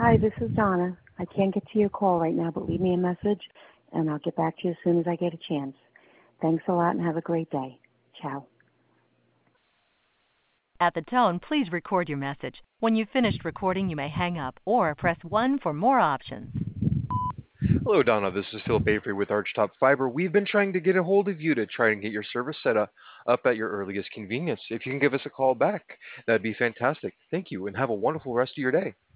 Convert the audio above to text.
Hi, this is Donna. I can't get to your call right now, but leave me a message, and I'll get back to you as soon as I get a chance. Thanks a lot, and have a great day. Ciao. At the tone, please record your message. When you've finished recording, you may hang up or press 1 for more options. Hello, Donna. This is Phil Bavery with Archtop Fiber. We've been trying to get a hold of you to try and get your service set up at your earliest convenience. If you can give us a call back, that'd be fantastic. Thank you, and have a wonderful rest of your day.